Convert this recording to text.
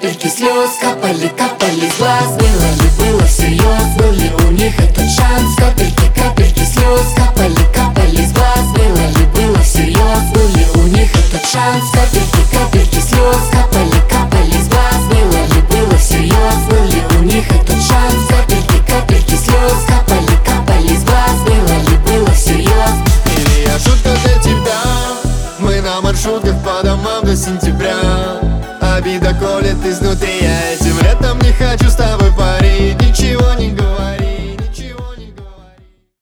капельки слез капали, капали с глаз. Было ли, было всерьез, был ли у них этот шанс? Капельки, капельки слез капали, капали с глаз. Было ли, было всерьез, был ли у них этот шанс? Капельки, капельки слез капали, капали с глаз. Было ли, было всерьез, был ли у них этот шанс? Капельки, капельки слез капали, капали с глаз. Было ли, было всерьез? Или я шутка для тебя? Мы на маршрутках по домам до сентября. Обида колет изнутри, я этим летом не хочу с тобой парить. Ничего не говорю.